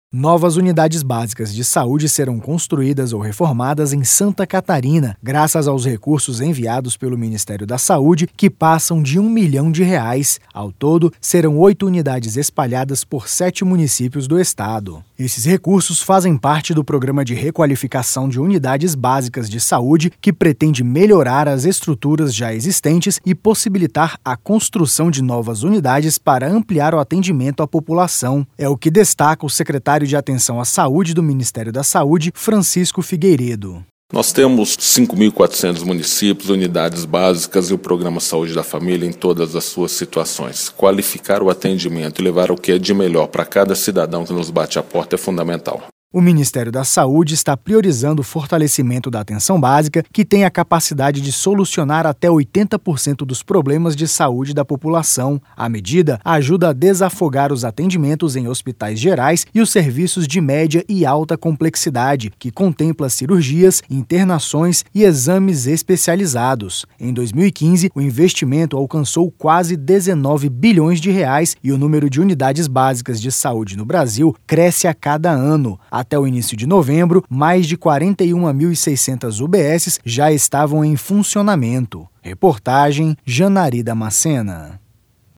Novas unidades básicas de saúde serão construídas ou reformadas em Santa Catarina, graças aos recursos enviados pelo Ministério da Saúde, que passam de R$ 1 milhão. Ao todo, serão 8 unidades espalhadas por 7 municípios do estado. Esses recursos fazem parte do programa de requalificação de unidades básicas de saúde, que pretende melhorar as estruturas já existentes e possibilitar a construção de novas unidades para ampliar o atendimento à população. É o que destaca o secretário de Atenção à Saúde do Ministério da Saúde, Francisco Figueiredo. Nós temos 5.400 municípios, unidades básicas e o Programa Saúde da Família em todas as suas situações. Qualificar o atendimento e levar o que é de melhor para cada cidadão que nos bate à porta é fundamental. O Ministério da Saúde está priorizando o fortalecimento da atenção básica, que tem a capacidade de solucionar até 80% dos problemas de saúde da população. A medida ajuda a desafogar os atendimentos em hospitais gerais e os serviços de média e alta complexidade, que contempla cirurgias, internações e exames especializados. Em 2015, o investimento alcançou quase 19 bilhões de reais e o número de unidades básicas de saúde no Brasil cresce a cada ano. Até o início de novembro, mais de 41.600 UBSs já estavam em funcionamento. Reportagem Janari Damascena.